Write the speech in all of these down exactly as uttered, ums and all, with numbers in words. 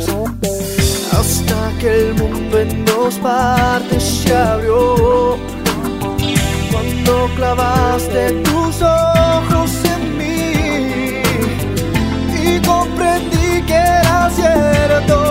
hasta que el mundo en dos partes se abrió. Cuando clavaste tus ojos en mí y comprendí que era cierto.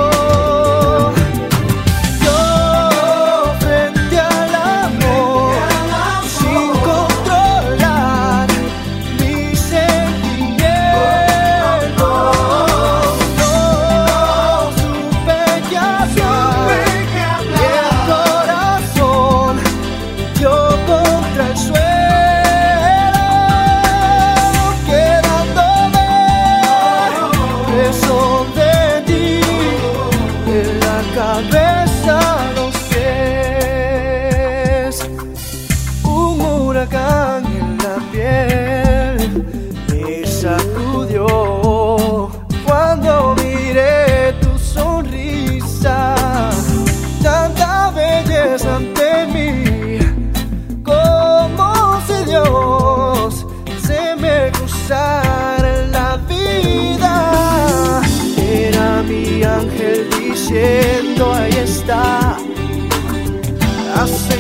Cabeza a los pies, un huracán en la piel me sacudió cuando miré tu sonrisa, tanta belleza ante mí, como si Dios se me cruzara en la vida. Era mi ángel diciendo ahí está, hace